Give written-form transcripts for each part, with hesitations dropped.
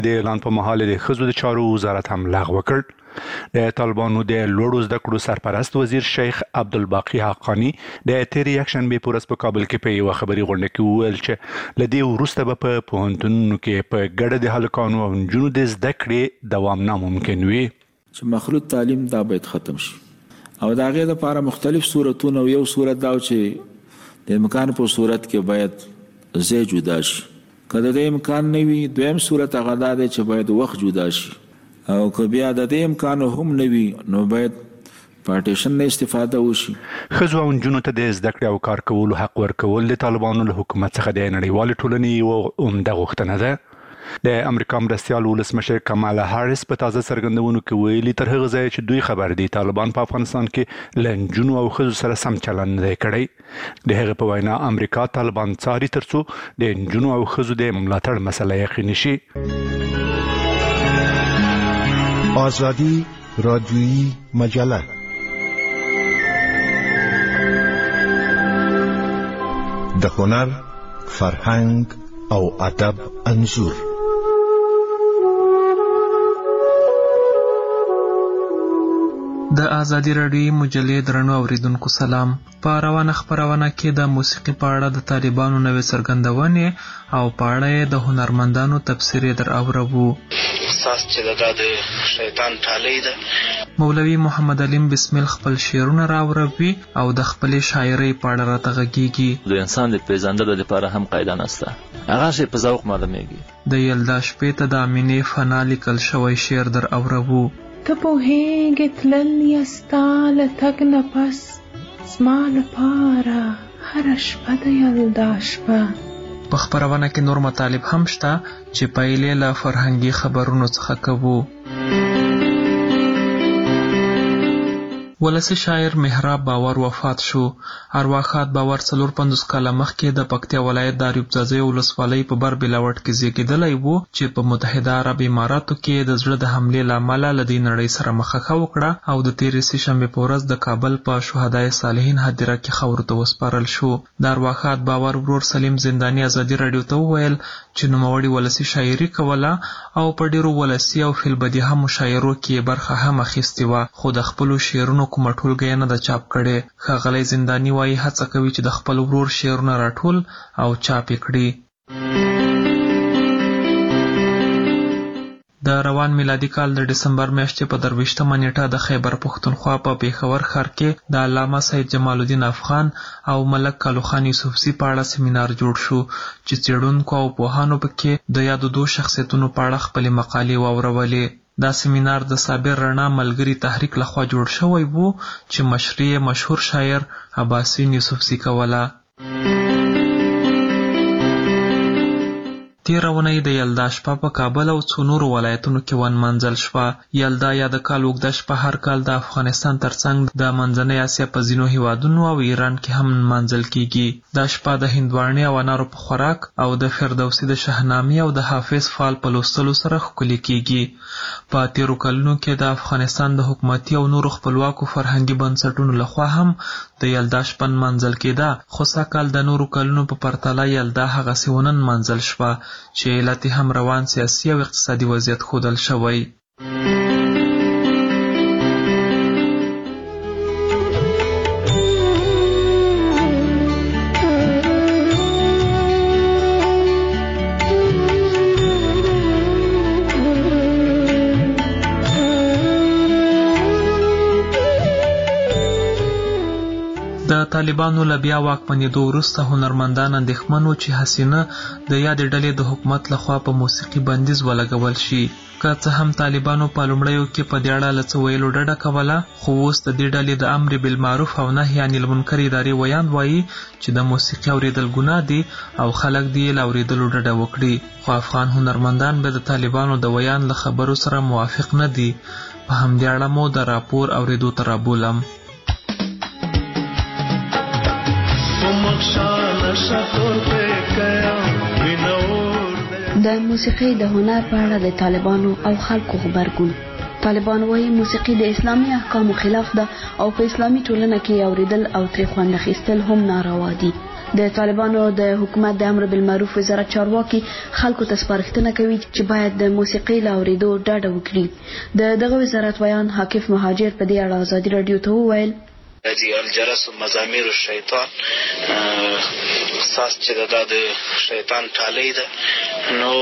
د اعلان په مهال د ښځو د چارو وزارت هم لغوه کړ. د طالبانو د لوړو زده کړو سرپرست وزیر شیخ عبدالباقي حقانی د تېرې یکشنبې په ورځ په کابل کې په یوه خبري غونډه کې وویل چې له دې وروسته به په پوهنتونونو کې په ګډه د هلکانو او نجونو د زده کړې دوام ناممکن وي. چې مخلوط تعلیم دا باید ختم شي او د هغې لپاره مختلف صورتونه. یو صورت دا چې د امکان په صورت کې باید ځای جدا شي، که د دې امکان نه وي دویم صورت هغه دا دی چې باید وخت جدا شي، او که بیا د دې امکان هم نه وي نو باید پارټیشن نه استفاده وشي. ښځو او نجونو ته د زده کړې او کار کولو حق ورکول د طالبانو له حکومت څخه د نړیوالې ټولنې یوه عمده غوښتنه ده. د امریکا مرستیال ولسمشر کمالا هاریس په تازه څرګندونو کې ویلي تر هغه ځایه چې دوی خبر دي طالبان په افغانستان کې له نجونو او ښځو سره سم چلند نه دی کړی. د هغې په وینا امریکا طالبان څاري ترڅو د نجونو او ښځو د ملاتړ مسله یقیني شي. آزادی رادیویی مجله د هنر، فرهنګ او ادب انځور. د آزادی رادیویی مجلې درنو اوریدونکو سلام. په روانه خپرونه کې د موسیقي په اړه د طالبانو نوې څرګندونې او په اړه د هنرمندانو تبصرې در اورو. احساس چې د شیطان ټالی ده. مولوي محمد علیم بسمل خپل شعرونه راوروي او د خپلې شاعرۍ په اړه راته غږیږي. د انسان د پیژندلو لپاره هم قاعده نشته، هغه شی په ذوق معلومیږي. د یلدا شپې ته د امینې فنا لیکل شوی شعر در اورو. ته پوهیږې تلل یې ستا له تګ نه پس زما لپاره هره شپه د یلدا شپه. په خپرونه کې نور مطالب هم شته چې پیلې له فرهنګي خبرونو څخه کوو. ولسی شاعر مهراب باور وفات شو. ارواښاد باور 450 کاله مخکې د پکتیا ولایت د اریوب ځاځي ولسوالۍ په بر بلاوټ کې زیږېدلی و چې په متحده عرب اماراتو کې د زړه د حملې له امله له دې نړۍ سره مخه وکړه او د تېرې سهشنبې په ورځ د کابل په شهدای صالحین هدیره کې خاورو ته وسپارل شو. د ارواښاد باور ورور سلیم زنداني ازادي راډیو ته وویل چې نوموړي ولسی شاعري کوله او په ډېرو ولسي او فیلبدیهه مشاعرو کې برخه هم اخیستې وه، خو د خپلو شعرونو کومه ټولګه نه ده چاپ کړې. ښاغلی زنداني وایي هڅه کوي چې د خپل ورور شعرونه راټول او چاپ یې کړي. د روان میلادي کال د ډسمبر میاشتې په 23مه نیټه د خیبر پښتونخوا په پیښور ښار کې د علامه سید جمال الدین افغان او ملک کالو خان یوسفزي په اړه سیمینار جوړ شو چې څېړونکو او پوهانو پکې د یادو دوه شخصیتونو په اړه خپلې مقالې واورولې. دا سیمینار د صابر رڼا ملګري تحریک لخوا جوړ شوی و چې مشري مشهور شاعر عباسین یوسفزي کوله. تېره اونۍ د یلدا شپه په کابل او څو نورو ولایتونو کې ونمانځل شوه. یلدا یا د کال اوږده شپه هر کال د افغانستان ترڅنګ د منځنۍ اسیا په ځینو هیوادونو او ایران کې هم نمانځل کیږي. دا شپه د هندواڼې او انارو په خوراک او د فردوسي د شاهنامې او د حافظ فال په لوستلو سره ښکلې کیږي. په تېرو کلونو کې د افغانستان د حکومتي او نورو خپلواکو فرهنګي بنسټونو لخوا هم د یلدا شپه نمانځل کېده، خو سږکال د نورو کلونو په پرتله یلدا هغسې ونه نمانځل شوه چې علت هم روان سیاسي او اقتصادي وضعیت ښودل شوی. د طالبانو له بیا واکمنېدو وروسته هنرمندان اندېښمن وو چې حسینه د یادې ډلې د حکومت لخوا په موسیقي بندیز ولګول شي. که څه هم طالبانو په لومړیو کې په دې اړه له څه ویلو ډډه کوله، خو اوس د دې ډلې د امر بالمعروف او نهي عن المنکر ادارې ویاند وایي چې د موسیقي اوریدل ګناه دي او خلک دې له اوریدلو ډډه وکړي. خو افغان هنرمندان به د طالبانو د ویاند له خبرو سره موافق نه دي. په همدې اړه مو د راپور اوریدو ته رابولم. د موسیقي د هنر په اړه د طالبانو او خلکو غبرګون. طالبان وایي موسیقي د اسلامي احکامو خلاف ده او په اسلامي ټولنه کې اوریدل او ترې خوند اخیستل هم ناروا دي. د طالبانو د حکومت د امر بالمعروف وزارت چارواکي خلکو ته سپارښتنه کوي چې باید د موسیقي له اورېدو ډډه وکړي. دغه وزارت ویان حاکف مهاجر په دې اړه ازادي راډیو ته وویل: الجرس و مزامیر الشیطان ساس چې دا د شیطان ټالی ده، نو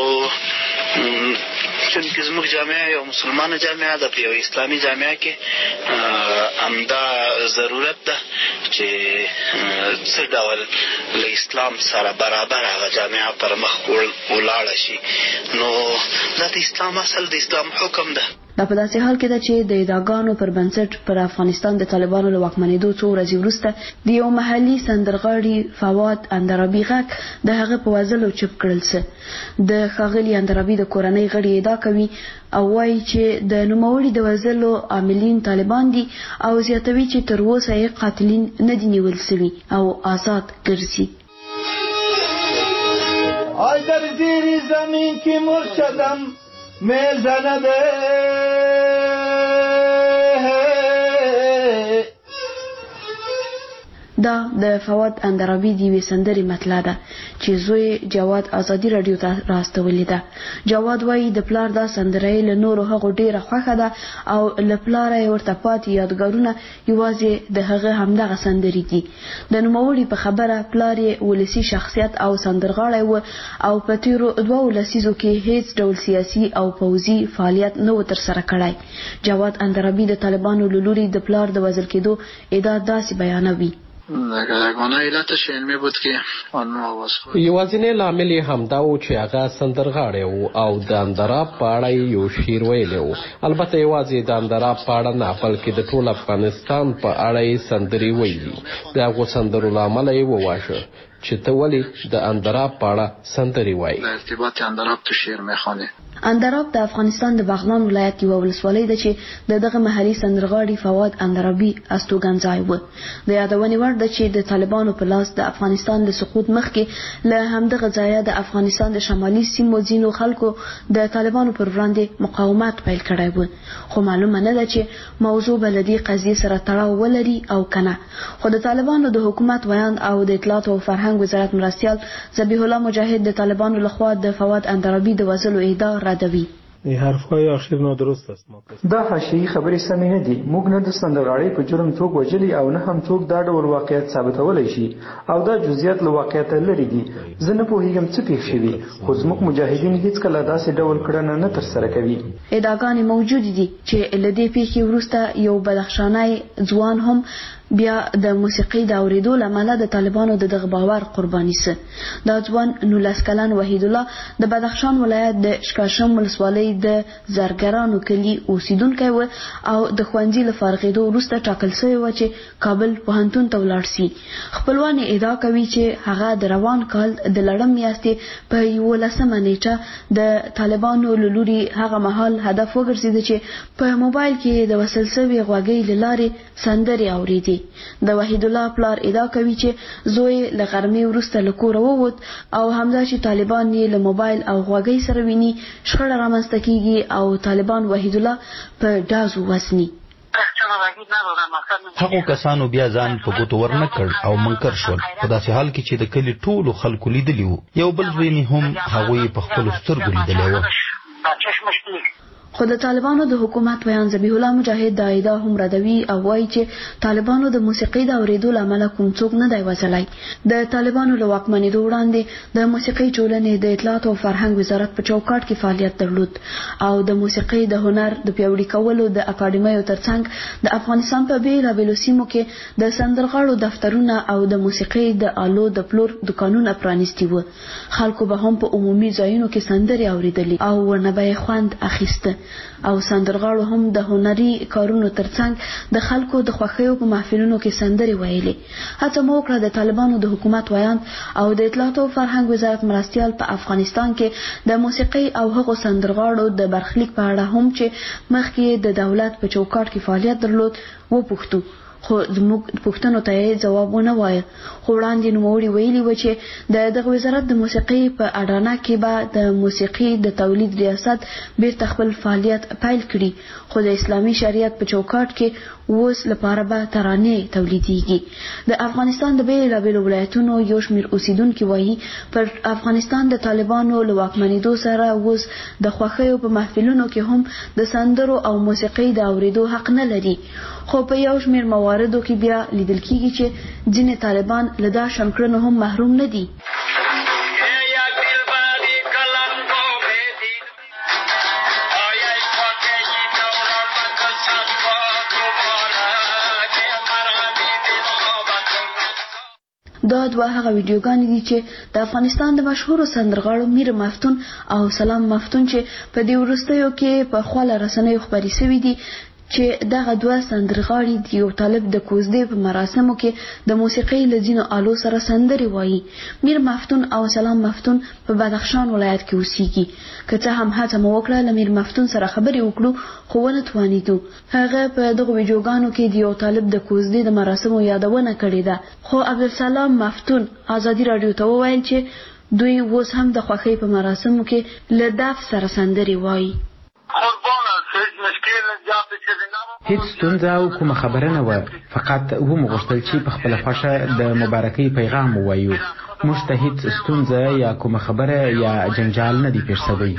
چونکې زموږ جامعه یو مسلمانه جامعه ده، په یو اسلامي جامعه کې همدا ضرورت ده چې څه ډول له اسلام سره برابر هغه جامعه پر مخ ولاړه شي. نو دا د اسلام اصل د اسلام حکم ده. دا په داسې حال کې ده چې د ادعاګانو پر بنسټ پر افغانستان د طالبانو له واکمنېدو څو ورځې وروسته د یو محلي سندرغاړي فواد اندرابي غږ د هغه په وژلو چپ کړل څه. د ښاغلي اندرابي د کورنۍ غړي ادعا کوي او وایي چې د نوموړي د وژلو عاملین طالبان دي او زیاتوي چې تر اوسه یې قاتلین نه دي نیول سوي او آزاد ګرځي. آی در زیر زمین که مرشدم میزنده دا د فواد اندرابي د یوې سندرې مطلع ده چې زوی جواد ازادي راډیو ته راستولې ده. جواد وایي د پلار دا سندره له نورو هغو ډیره خوښه ده او له پلاره یې ورته پاتې یادګارونه یوازې د هغه همدغه سندرې دي. د نوموړي په خبره پلار یې ولسي شخصیت او سندرغاړی و او په تیرو 2 لسیزو کې هیڅ ډول سیاسي او پوځي فعالیت نه و ترسره کړی. جواد اندرابي د طالبانو له لوري د پلار د وژل کېدو ادعا داسې بیانوي: یوازینی لامل یې همدا و چې هغه سندرغاړی و او د اندراب په اړه یو شعر ویلی و. البته یوازې د اندراب په اړه نه، بلکې د ټول افغانستان په اړه یې سندرې ویلي. د هغو سندرو له امله یې وواژه چې ته ولې د اندراب په اړه سندرې وایي. اندراب د افغانستان د بغلان ولایت یوه ولسوالۍ ده چې دغه محلي سندرغاړي فواد اندرابي استوګنځای و. د یادونې وړ ده چې د طالبانو په لاس د افغانستان د سقوط مخکې له همدغه ځایه د افغانستان د شمالي سیمو ځینو خلکو د طالبانو پر وړاندې مقاومت پیل کړی و، خو معلومه نه ده چې موضوع به له دې قضیې سره تړاو ولري او که نه. خو د طالبانو د حکومت ویان او د اطلاعات او فرهنګ وزارت مرستیال ذبیح الله مجاهد د طالبانو لخوا د فواد اندرابي د وژلو ادعا ردوي. حرفهای آخر نادرست است. دا حاشیه‌ای خبرې سمې نه دي. موږ نه د سندرغاړي په جرم څوک وژلي او نه هم څوک دا ډول واقعیت ثابتولی شي او دا جزئیات له واقعیته لرې دي. زه نه پوهیږم څه پیښ شوي، خو زموږ مجاهدین هیڅکله داسې ډول کړنه نه ترسره کوي. ادعاګانې موجودې دي چې له دې پیښې وروسته یو بدخشانی ځوان هم بیا د موسیقي د اورېدو له امله د طالبانو د دغه باور قرباني سه. دا ځوان 19 کلن وحید الله د بدخشان ولایت د شکاشم ولسوالۍ د زرګرانو کلي اوسیدونکی و او د ښوونځي له فارغېدو وروسته ټاکل سوی و چې کابل پوهنتون ته ولاړ سي. خپلوان ادعا کوي چې هغه د روان کال د لړم میاشتې په 11 نیټه د طالبانو له لوري هغه مهال هدف وګرځېده چې په موبایل کې د وصل سوي غوږۍ له لارې سندرې اورېدې. د وحید الله پلار ادعا کوي چې زوی له غرمې وروسته له کوره ووت او همدا چې طالبان یې له موبایل او غوږۍ سره ویني، شخړه رامنځته کیږي او طالبان وحید الله په ډازو وسني. هغو کسانو بیا ځان په ګوتو ورنه کړ او منکر شول، په داسې حال کې چې د کلي ټولو خلکو لیدلی وو. یو بل زوی مې هم هغوی په خپلو سترګو لیدلی و. خو د طالبانو د حکومت ویان ذبیح الله مجاهد دا ادعا هم ردوي او وایي چې طالبانو د موسیقي د اورېدو له امله کوم څوک نه دی وژلی. د طالبانو له واکمنېدو وړاندې د موسیقي ټولنې د اطلاعات او فرهنګ وزارت په چوکاټ کې فعالیت درلود او د موسیقي د هنر د پیاوړي کولو د اکاډمیو ترڅنګ د افغانستان په بېلابېلو سیمو کې د سندرغاړو دفترونه او د موسیقي د آلو د پلور دکانونه پرانیستي وو. خلکو به هم په عمومي ځایونو کې سندرې اورېدلې او ورنه به یې خوند اخیسته او سندرغاړو هم د هنري کارونو ترڅنګ د خلکو د خوښیو په محفلونو کې سندرې ویلې. هڅه مو وکړه د طالبانو د حکومت ویان او د اطلاعات او فرهنګ وزارت مرستیال په افغانستان کې د موسیقي او هغو سندرغاړو د برخلیک په اړه هم چې مخکې د دولت په چوکاټ کې فعالیت درلود وپوښتو، خو زموږ پوښتنو ته یې ځواب ونه وایه. خو وړاندې نوموړي ویلي و چې دغه وزارت د موسیقۍ په اډانه کې به د موسیقي د تولید ریاست بیرته خپل فعالیت پیل کړي، خو د اسلامي شریعت په چوکاټ کې اوس لپاره به ترانې تولیدېږي. د افغانستان د بېلابېلو ولایتونو یو شمېر اوسیدونکي وایي پر افغانستان د طالبانو له واکمنېدو سره اوس د خوښیو په محفلونو کې هم د سندرو او موسیقۍ د اورېدو حق نه لري. خو په یو شمېر مواردو کې بیا لیدل کېږي چې ځینې طالبان له دا شنکړنو هم محروم نه دي. دا دوه هغه ویډیوګانې دي چې د افغانستان د مشهورو سندرغاړو میر مفتون او سلام مفتون چې په دې وروستیو کې په خواله رسنیو خپرې شوي دي چې دغه دوه سندرغاړي د یو طالب د کوزدې په مراسمو کې د موسیقۍ له ځینو آلو سره سندرې وایي. میر مفتون او سلام مفتون په بدخشان ولایت کې اوسېږي. که څه هم هڅه مو وکړه له میر مفتون سره خبرې وکړو خو ونه توانېدو. هغه په دغو ویډیوګانو کې د یو طالب د کوزدې د مراسمو یادونه کړې ده. خو عبدالسلام مفتون ازادي راډیو ته وویل چې دوی اوس هم د خوښۍ په مراسمو کې له دف سره سندرې وایي. هیڅ ستونزه او کومه خبره نه وه، فقط ومو غوښتل چې په خپله خوښه د مبارکۍ پیغام ووایو. موږ ته هیڅ ستونزه یا کومه خبره یا جنجال نه دی پیښ شوی.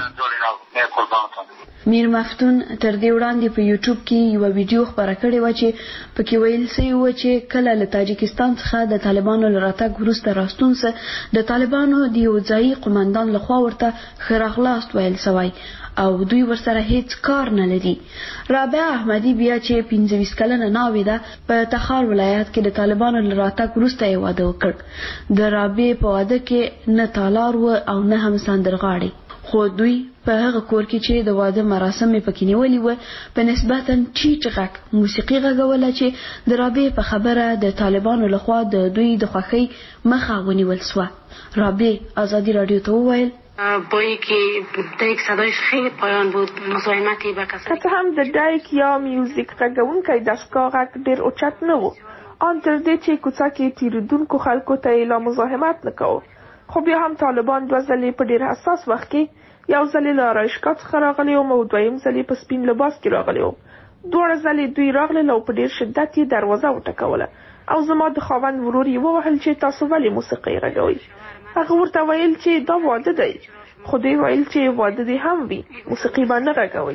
میر مفتون تر دې وړاندې په یوټیوب کې یو ویډیو خپره کړې و چې پکې ویل شوی و چې کله له تاجکستان څخه د طالبانو له راتګ وروسته راستون څه د طالبانو د یو ځایي قومندان لخوا ورته ښه راغلاست ویل شوی او دوی ورسره هیڅ کار نه لري. رابعه احمدي بیا چې 25 کلنه ناوې ده په تخار ولایت کې د طالبانو له راتګ وروسته یې واده وکړ. د رابعې په واده کې نه تالار و او نه هم سندرغاړي، خو دوی په هغه کور کې چې د واده مراسم یې پکې نیولي وه په نسبتا ټیټ غږ موسیقي غږوله چې د رابعې په خبره د طالبانو لخوا د دوی د خوښۍ مخه ونیول سوه. رابعې ازادي راډیو ته وویل با اینکه دایک صدایش خیلی پایان بود، مزاحمتی به کسانی که هم د دایک یا میوزیک غږونکی دستگاه غږ ډېر اوچت نه و، آن تر دې چې کوڅه کې تېرېدونکو خلکو ته یې لا مزاحمت نه کوو. خو بیا هم طالبان 2 ځلې په ډېر حساس وخت کې، یو ځلې له آرایشګاه څخه راغلی وم او دویم ځلې په سپین لباس کې راغلی وم. 2 ځلې دوی راغلل او په ډېر شدت یې دروازه وټکوله او زما د خاوند ورور یې ووهل چې تاسو ولې موسیقي غږوئ. هغه ورته ویل چې دا واده دی، خو دوی ویل چې واده دې هم وي، موسیقي به نه غږوئ.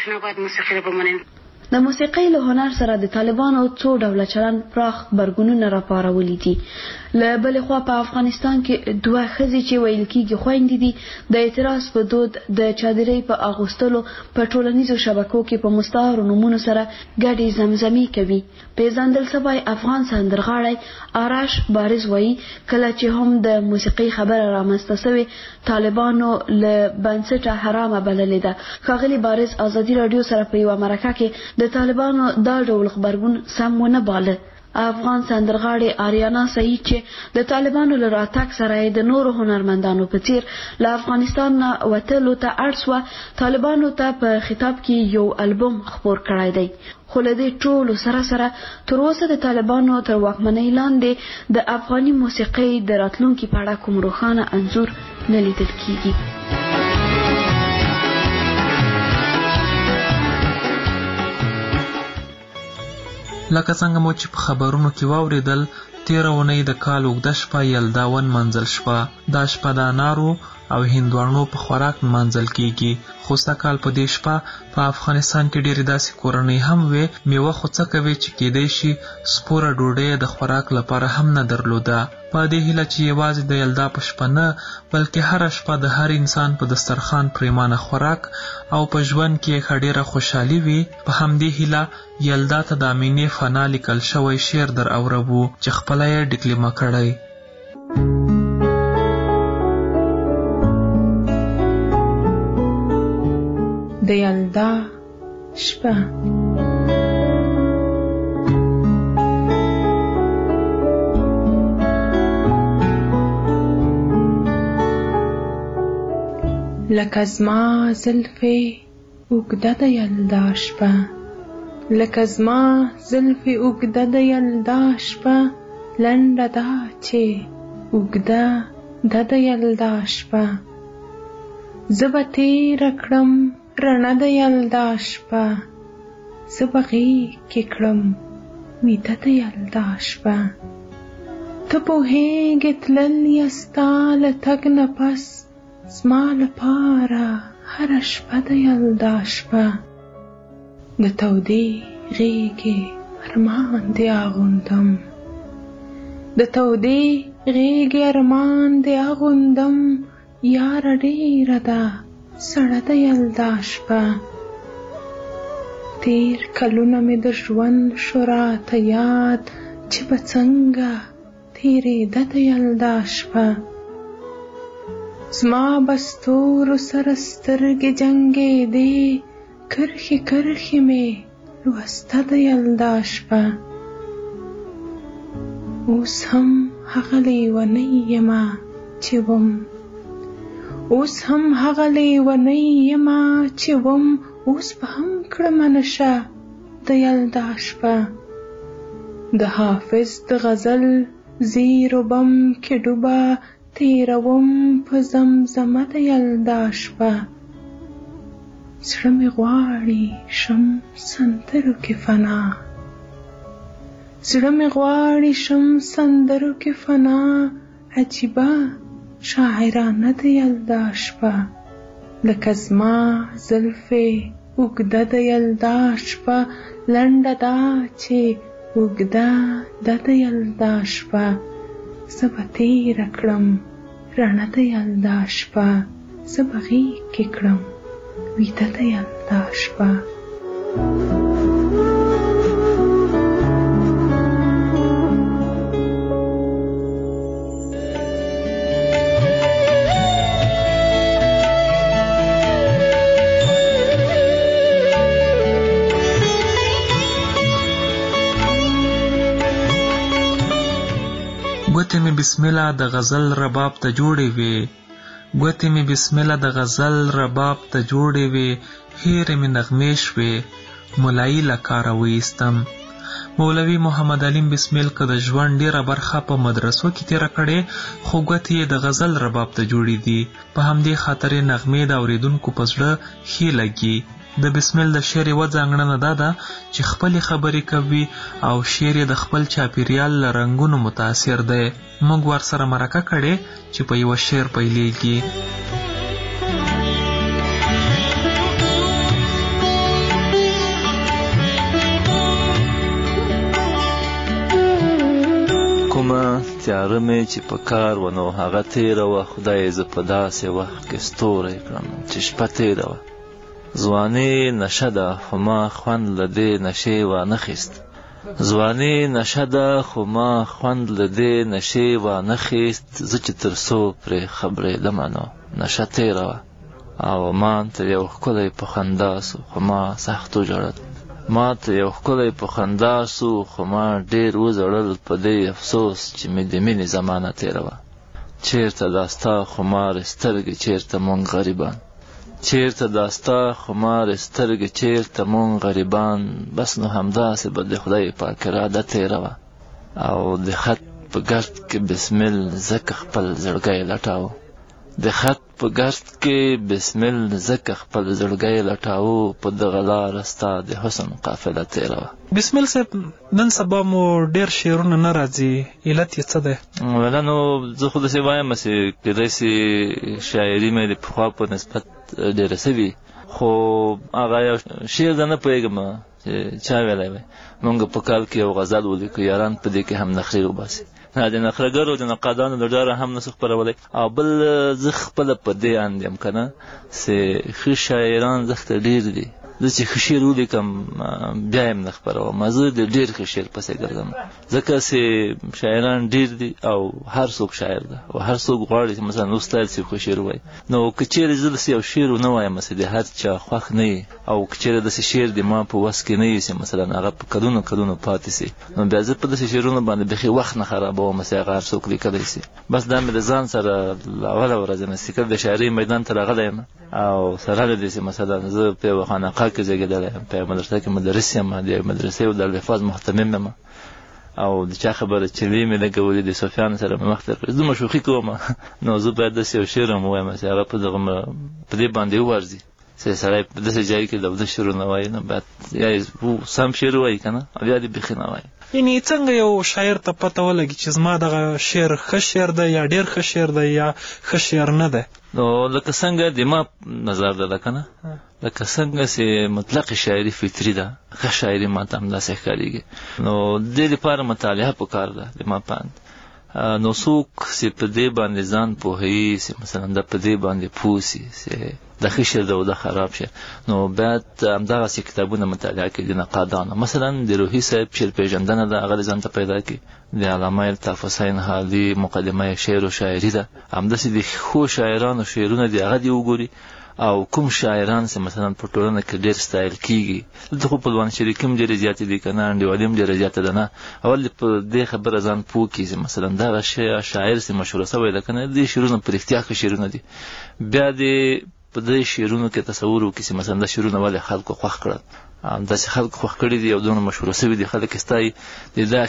د موسیقۍ له هنر سره د طالبانو څو ډوله چلن پراخ غبرګونونه راپارولي دي. له بلې خوا په افغانستان کې 2 ښځې چې ویل کېږي خویندې دي د اعتراض په دود د چادرۍ په اغوستلو په ټولنیزو شبکو کې په مستعارو نومونو سره ګډې زمزمې کوي. پیژندل شوی افغان سندرغاړی آرش بارز وایي کله چې هم د موسیقۍ خبره رامنځته شوې طالبانو له بنسټه حرامه بللې ده. ښاغلي بارز ازادي راډیو سره په یوه مرکه کې د طالبانو دا ډول خبرګون سم ونه باله. افغان سندرغاړي آریانا سعید چې د طالبانو له راتګ سره د نورو هنرمندانو په څیر له افغانستان نه وتلو ته اړ سوه، طالبانو ته په خطاب کې یو البوم خپور کړی دی. خو له دې ټولو سره سره تر اوسه د طالبانو تر واکمنۍ لاندې د افغاني موسیقۍ د راتلونکي په اړه کوم روښانه انځور نه لیدل کېږي. لکه څنګه مو چې په خبرونو کې واوریدل، تیره اونۍ د کال اوږده شپه یلدا ونمنځل شوه. دا شپه د انارو او هندوانو په خوراک منځل کیږي. خو سږکال په دې شپه په افغانستان کې ډېرې داسې کورنۍ هم وې میوه خو څه کوي چې کیدای شي سپوره ډوډۍ د خوراک لپاره هم نه درلوده. په دې هیله چې یوازې د یلدا په شپه نه بلکې هره شپه د هر انسان په دسترخوان پریمانه خوراک او په ژوند کې ښه ډېره خوشحالي وي، په همدې هیله یلدا ته د امینې فنا لیکل شوی شعر در اوربو چې خپله یې ډکلیمه کړی. د یلدا شپه لکه زما زلفې اوږده د یلدا شپه، لکه زما زلفې اوږده د یلدا شپه لنډه ده چې اوږده ده د یلدا شپه زه به تېره کړم رڼه د یلدا شپه زه به غېږ کې کړم ویده د یلدا شپه ته پوهېږې تلل یې ستا له تګ نه پس زما لپاره هره شپه د یلدا شپه د تودې غېږې ارمان دې اغوندم د تودې غېږې ارمان دې اغوندم یاره ډېره ده سړه د یلدا شپه تېر کلونه مې د ژوند شو راته یاد چې به څنګه تېرېده د یلدا شپه زما به ستورو سره سترګې جنګېدې کرښې کرښې مې لوسته د یلدا شپه اوس هم هغه لیونۍ یمه چې وم اوس هم هغه لیونۍ یمه چې وم اوس به هم کړمه نشه د یلدا شپه د حافظ د غزل زیر و بم کې ډوبه تېروم په زمزمه د یلدا شپه زړه مې غواړي شم سندرو کې فنا زړه مې غواړي شم سندرو کې فنا عجیبه شاعرانه د یلدا شپه لکه زما زلفې اوږده د یلدا شپه لنډه ده چې اوږده ده د یلدا شپه زه به تېره کړم رڼه د یلدا شپه زه به غېږ کې کړم ویده د یلدا شپه ګوتې مې بسم الله د غزل رباب ته جوړې وې ګوتې مې بسم الله د غزل رباب ته جوړې وې هېرې مې نغمې شوې ملایي له کاره وایستم مولوي محمد علیم بسمیل که د ژوند ډېره برخه په مدرسو کې تېره کړې خو ګوتې یې د غزل رباب ته جوړې دي په همدې خاطر یې نغمې د اورېدونکو په زړه ښې لګي د بسمیل د شعر یوه ځانګړنه دا ده چې خپلې خبرې کوي او شعر یې د خپل چاپېریال له رنګونو متاثر دی موږ ورسره مرکه کړې چې په یوه شعر پیلېږي کومه تیاره مې چې په کار و نو هغه تېره وه خدای زه په داسې وخت کې ستوری کړم چې شپه تېره وه ځواني نشه ده خو ما خوند له دې نشې وانخیست ځواني نشه ده خو ما خوند له دې نشې وانخیست زه چې تر څو پرې خبرېدمه نو نشه تېره وه او ما ته یو ښکلی په خندا سو خو ما سخت وژړل ما ته یو ښکلی په خندا سو خو ما ډېر وژړل په دې افسوس چې مې د مینې زمانه تېره وه چېرته دا ستا خمارې سترګې چېرته مونږ غریبان چېرته دا ستا خمارې سترګې چېرته مونږ غریبان بس نو همداسې به د خدای پاک اراده تېره وه او د خط په ګرد کې بسمل ځکه خپل زړګی لټاوه د خط په ګرد کې بسمل ځکه خپل زړګی لټاوه په دغه لاره ستا د حسن قافله تېره وه بسمیل صاحب نن سبا مو ډېر شعرونه نه راځي علت یې څه دی ولا نو زه خو داسې وایم چې کېدای شي شاعري مې د پخوا په نسبت ډېره سوي خو هغه یو شعر ده نه پوهېږم چې چا ویلی وی مونږ په کال کې یو غزل ولیکو یاران په دې کې هم نخرې وباسي د نخرهګرو د نقادانو د ډاره هم نسو خپرولی او بل زه خپله په دې اند یم که نه چې ښه شاعران زښته ډېر دي زه چې ښه شعر ولیکم بیا یې نه خپروم زه د ډېر ښه شعر پسې ګرځم ځکه چې شاعران ډېر دي او هر څوک شاعر ده او هر څوک غواړي چې مثلا استاد صاحب ښه شعر ووایي نو که چېرې زه داسې یو شعر ونه وایم چې د هر چا خوښ نه وي او که چېرې داسې شعر د ما په وس کې نه وي چې مثلا هغه په کلونو کلونو پاتې سي نو بیا زه په داسې شعرونو باندې بیخي وخت نه خرابوم چې هغه هر څوک لیکلی سي بس دا مې د ځان سره اوله ورځ نه سیکل د شاعرۍ میدان ته راغلی یم او سره له دې چې مثلا زه په یوه خانقاه ابها کې زیږېدلی یم، په مدرسه کې مدرس یم، د مدرسې او دارالحفاظ محتمم یم، او د چا خبره چلې مې لګولې د صوفیانو سره مې مخ ته کړې، زه مشوخي کوم نو زه باید داسې یو شعر هم ووایم چې هغه په دې باندې ووارځي چې سړی په داسې ځای کې د شعرونه وایي، نو باید یا یې سم شعر وایي که نه، او یا دې بیخي نه وایي. یعنې څنګه یو شاعر ته پته ولګي چې زما دغه شعر ښه شعر دی یا ډېر ښه شعر دی یا ښه شعر نه دی؟ نو لکه څنګه د ما نظر ده که نه، لکه څنګه چې مطلق شاعري فطري ده، ښه شاعري ما ته همداسې ښکارېږي. نو دې لپاره مطالعه پکار ده د ما پاند. نو څوک چې په دې باندې ځان پوهوي چې مثلا د په دې باندې پوه شي چې د ښه شعر ده او د خراب شعر، نو باید همدغسې کتابونه مطالعه کړي د نقادانو. مثلا د روحي صاحب شعر پېژندنه ده، هغه د ځان ته پیدا کړي. د علامه الطاف حسین حالي مقدمه شعر و شاعري ده، همداسې د ښو شاعرانو شعرونه دي، هغه دې وګوري. او کوم شاعران چې مثلا په ټولنه کې ډېر ستایل کېږي، دلته خو پلوان شریکي هم ډېرې زیاتې دي که نه، انډیوالي هم ډېره زیاته ده نه، اول په دې خبره ځان پوه کړي چې مثلا دغه شاعر چې مشهوره شوی ده که نه، دې شعرونه په رښتیا ښه شعرونه دي. بیا دې په دې شعرونو کې تصور وکړي چې مثلا دا شعرونه ولې خلکو خوښ کړل، داسې خلکو خوښ کړي دي او دونه مشهوره شوي دي، خلک یې ستایي، د دا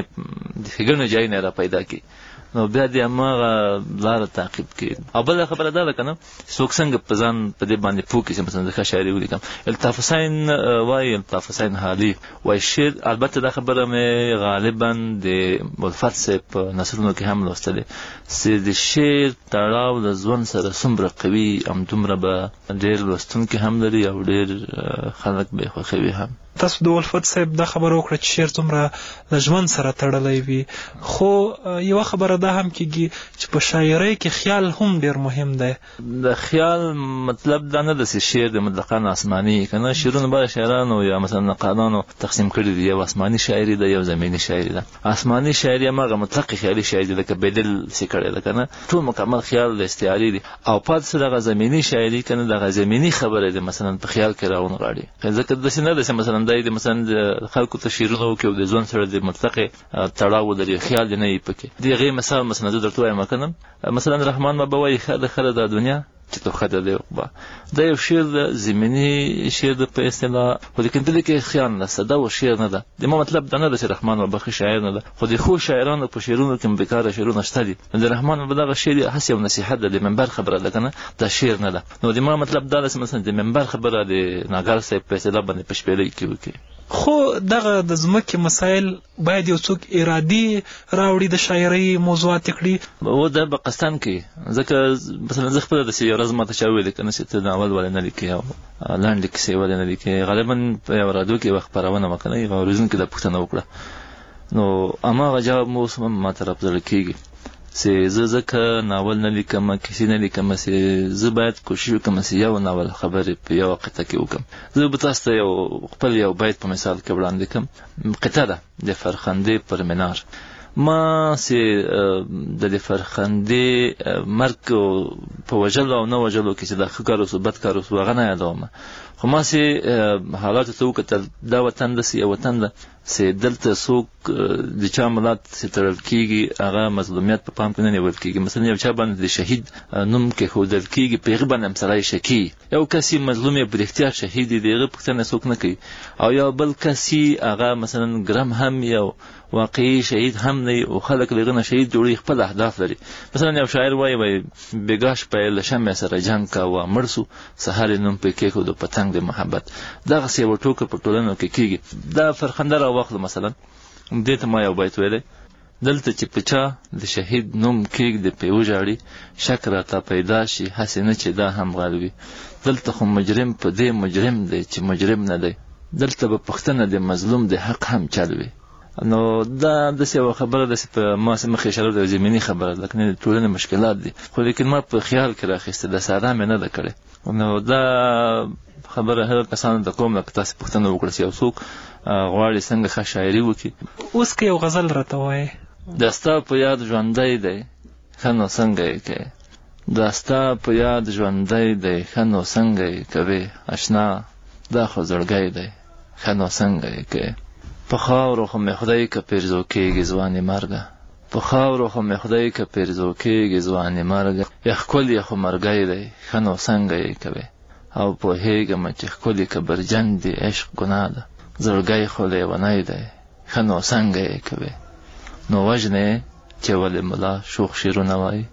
ښېګڼې ځای نه را پیدا کړي. نو بیا دې هماغه لاره تعقیب کړي. او بله خبره دا ده که نه، څوک څنګه په ځان په دې باندې پوه کړي چې مثلا زه ښه شاعري ولیکم. الطاف حسین وایي، الطاف حسین حالي وایي شعر، البته دا خبره مې غالبا د الفت صاحب په نثرونو کې هم لوستلې، چې د شعر تړاو د ژوند سره څومره قوي، همدومره به ډېر لوستونکي هم لري او ډېر خلک به یې خوښوي هم. تاسو د الفت صاحب دا خبره وکړه چې شعر څومره له ژوند سره تړلی وي، خو یوه خبره دا هم کېږي چې په شاعرۍ کې خیال هم ډېر مهم دی. د خیال مطلب دا نه ده چې شعر د مطلقاً آسماني که نه، شعرونه به شاعرانو یا مثلا نقادانو تقسیم کړي دي، یو آسماني شاعري ده، یو زمیني شاعري ده. آسماني شاعري هماغه مطلق خیالي شاعري ده، لکه بیدل چې کړی ده که نه، ټول مکمل خیال د استعاري دي. او پاتې دغه زمیني شاعري که نه، دغه زمیني خبره ده مثلا په خیال کې راونغاړي، ځکه داسې نه ده چې مثلا دا د مثلا د خلکو ته شعرونه وکړي او د ژوند سره د مطلق تړاو ولري، خیال دې نه وي پکې. د هغې مثال مثلا زه درته وایم که نه، مثلا رحمان بابا وایي خره دا دنیا چې تو خده دی عقبه، دا یو شعر د زمیني شعر د په اصطلاح، خو لیکن په دې کې خیال نشته، دا و شعر نه ده. د ما مطلب دا نه ده چې رحمان بابا ښه شاعر نه ده، خو د ښو شاعرانو په شعرونو کې بېکاره شعرونه شته دي. د رحمان بابا دغه شعر هسې یو نصیحت ده، د منبر خبره ده که نه، دا شعر نه ده. نو د ما مطلب دا ده چې مثلا د منبر خبره د ناګر صاحب په اصطلاح باندې په شپېلۍ کې وکړي. خو دغه د ځمکې مسایل باید یو څوک ارادي راوړي د شاعرۍ موضوعات کړي، و دا به قصداً کوي. ځکه مثلا زه خپله داسې یو ورځ ماته چا وویلې که نه چې ته ناول ولې نه لیکې او لنډې کیسې ولې نه لیکې. غالبا په یو راډیو کې یوه خپرونه وه که نه، یوه اورېدونکي دا پوښتنه وکړه، نو هماغه جواب مو اوس هم ما ته راپزړه کېږي چې زه ځکه ناول نه لیکم، کیسې نه لیکم، چې زه باید کوشش وکړم چې یو ناول خبرې په یوه قطعه کې وکړم. زه به تاسو ته خپل یو بیت په مثال کې وړاندې کړم. قطعه ده د فرخندې پر منار. ما چې د فرخندې مرګ په وژلو او نه وژلو کې چې دا ښه کار اوس بد کار اوس هغه نه یادوم، خو ما چې حالاتو ته وکتل، دا وطن داسې یو وطن ده چې دلته څوک د چا ملات چې تړل کېږي، هغه مظلومیت په پام کې نه نیول کېږي. مثلا یو چا باندې د شهید نوم کېښودل کېږي، په هغې باندې هم سړی شکي، یو کس یې مظلوم یې په رښتیا شهید دی، د هغه پوښتنه څوک نه کوي. او یو بل کس یې هغه مثلا ګرم هم یو واقعي شهید هم نه، او خلک له هغه نه شهید جوړوي، خپل اهداف لري. مثلا یو شاعر وایي بېګا شپه یې له شمعې سره جنګ کوه، مړ سو، سهار یې نوم پرې کېښود پتنګ د محبت. دغسې یوه ټوکه په ټولنو کې کېږي. دا فرخنده راواخلو مثلا، دې ته ما یو بیت ویلی، دلته چې په چا د شهید نوم کېږدې پې وژاړي، شک راته پیدا شي هسې نه چې دا هم غل وي. دلته خو مجرم په دې مجرم دی چې مجرم نه دی، دلته به پوښتنه د مظلوم د حق هم چل وي. نو دا داسې یوه خبره ده چې په ما مخې اشاره ده، زمیني خبره ده، د ټولنې مشکلات دي، خو لیکن ما په خیال کې راخیسته، د ساده مې نه ده کړې. نو دا خبره هغه کسانو ته کوم لکه تاسې پوښتنه وکړه چې یو څوک غواړي څنګه ښه شاعري وکړي. اوس که یو غزل راته وایې، دا ستا په یاد ژوندی دی ښه نو څنګه یې کوې، دا ستا په یاد ژوندی دی ښه نو څنګه یې کوې، اشنا دا خو زړګی دی ښه نو څنګه یې کوې. په خاورو خو مې خدای که پیرزو کېږي ځوانې مرګه، په خاورو خو مې خدای که پیرزو کېږي ځوانې مرګه، یا ښکل یې خو مرګی دی ښه نو څنګه یې کوې. او پوهېږم چې ښکلي کبرجن دي عشق ګناه ده زړګی خو لیونی دی ښه نو څنګه یې کوې نو وژنې چې ولې ملا شوخ شعرونه وایي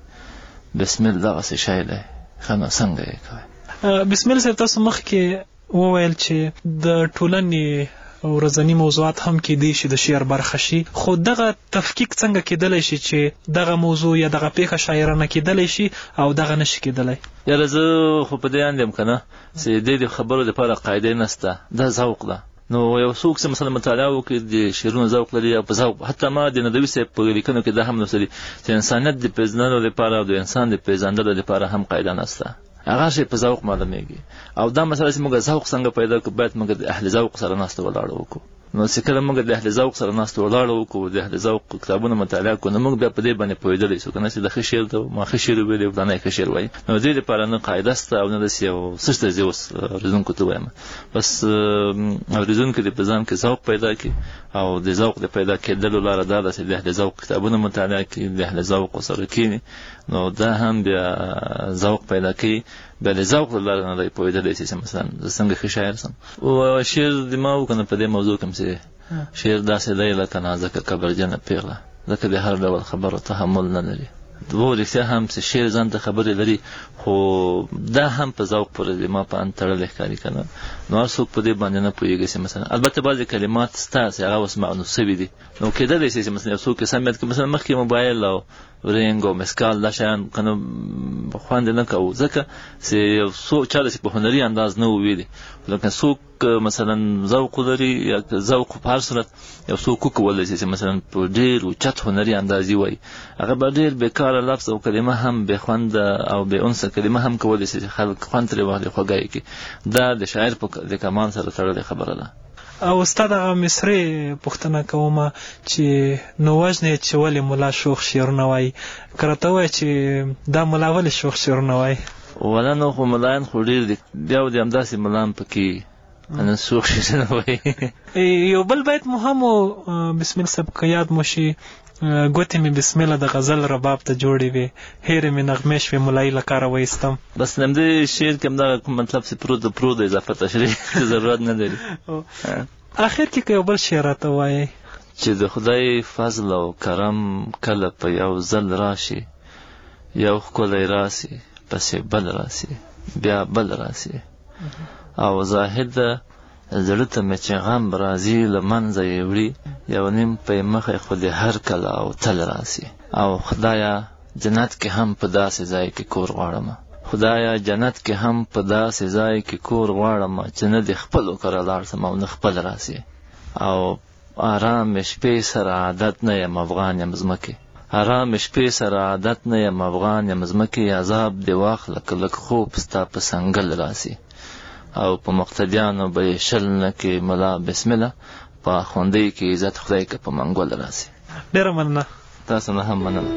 بسمل دغسې شی دی ښه نو څنګه یې کوې بسمل صاحب تاسو مخکې وویل چې د ټولنې ورځني موضوعات هم کېدی شي د شعر برخه شي خو دغه تفکیک څنګه کېدلی شي چې دغه موضوع یا دغه پیښه شاعرانه کېدلی شي او دغه نشي کېدلی یاره زه خو په دې اند یم که نه چې دې خبرو دپاره قاعدې نشته دا ذوق ده نو یو څوک چې مثلا مطالعه وکړي د شعرونو ذوق لري او په ذوق حتی ما د ندوي صاحب په لیکنو کې دا هم نوڅلي چې انسانیت د پېژندلو لپاره او د انسان د پېژندلو لپاره هم قاعده نشته هغه شی په ذوق معلومیږي او دا مسله چې موږ ذوق څنګه پیدا کړو باید موږ د اهل ذوق سره ناسته ولاړ وکړو نو چې کله موږ د اهل ذوق سره ناسته ولاړ وکړو د اهل ذوق کتابونه مطالعه کړو نو موږ بیا په دې باندې پوهېدلی شو که نه چې د ښه شعر ته ما ښه شعر ویلی فلانی ښه شعر وایي نو دې لپاره نه قاعده شته او نه داسې یو څه شته چې اوس اورېدونکو ته وایم بس اورېدونکي دې په ځان کې ذوق پیدا کړي او د ذوق د پیدا کېدلو لاره دا ده چې د اهل ذوق کتابونه مطالعه کړي د اهل ذوق سره کښېني نو دا هم بیا ذوق پیدا کوي بیا د ذوق له لارې نه دی پوهېدلی شي چې مثلا زه څنګه ښه شاعر سم شعر د ما وکنه په دې موضوع کې چې شعر داسې دی لکه نازکه کبرجنه پیغله ځکه د هر ډول خبرو تحمل نه لري و رښتیا هم چې شعر ځان ته خبرې لري خو دا هم په ذوق پورې د ما په اند تړلی ښکاري که نه نو هر څوک په دې باندې نه پوهېږي چې مثلا البته بعضې کلمات شته چې هغه اوس معنوس شوي دي نو کېدلی شي چې مثلا یو څوک یې سم یاد کړي مثلا مخکې موبایل او رینګ او مسکال دا شیان که نه خوند نه کوو ځکه چې یو څوک چا داسې په هنري انداز نه وویلي لکه څوک مثلا ذوق لري یا ذوق په هر صورت یو څوک وکولی شي چې مثلا په ډېر اوچت هنري انداز وایي هغه به ډېر بېکاره لفظ او کلمه هم بې خونده او بې انسه کلمه هم کولی شي چې خلک خوند ترې واخلي خوږه یې کړي دا د شاعر په د کمان سره تړلې خبره ده او ستا دغه مصري پوښتنه کومه چې نو وژنې چې ولې ملا شوخ شعرونه وایي که راته ووایه چې دا ملا ولې شوخ شعرونه وایي ولا نو خو ملایان خو ډېر دي بیا د همداسې ملان پکې انا شوخ شعرونه وایي یو بل بیت مو هم بسمل صاحب که یاد مو شي ګوتې مې بسمله د غزل رباب ته جوړې وې هیرې مې نغمې شوې ملایي له کاره وایستم بس همدې شعر کې همدغه کوم مطلب چې پرو د اضافه تشریح ضرورت نه لري آخر کې که یو بل شعر راته وایي چې د خدای فضل او کرم کله په یو ځل راشي یو ښکلی راسي پسې بل راسي بیا بل راسي او زاهد زړه ته مې چې غم راځي له منځه یې وړي یو نیم پی مخی خو د هر کله او تل راسي او خدایا جنت کې هم په داسې ځای کې کور غواړم خدایا جنت کې هم په داسې ځای کې کور غواړم چې نه د خپلو کره لاړ سم او نه خپل راسي او آرام شپې سره عادت نه یم افغان یم ځمکې آرام شپې سره عادت نه یم افغان یم ځمکې عذاب د واخله که لږ خوب ستا په سنګل راسي او په مقتدیانو به یې شل نه کې ملا بسمله په خوندۍ کې عزت خدای که په منګول راسي ډېره مننه تاسو نه هم مننه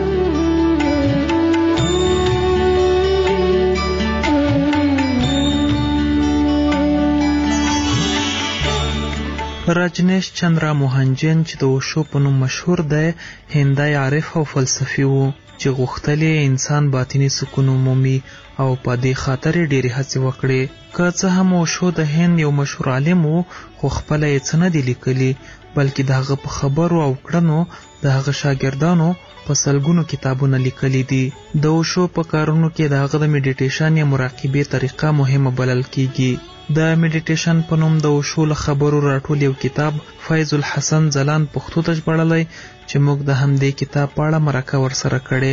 رجنیش چندرا موهنجن چې د اوشو په نوم مشهور دی هندی عارف او فلسفي و چې غوښتل انسان باطني سکون ومومي او په دې خاطر ډېرې هڅې وکړې که څه هم اوشو د هند یو مشهور عالم و خو خپله یې څه نه دي لیکلي بلکې د هغه په خبرو او کړنو د هغه شاګردانو په سلګونو کتابونه لیکلي دي د اوشو په کارونو کې د هغه د میډیټیشن یا مراقبې طریقه مهمه بلل کیږي د میډیټیشن په نوم د اوشو له خبرو راټول یو کتاب فیض الحسن ځلان پښتو ته ژباړلی چې موږ د همدې کتاب په اړه مرکه ورسره کړې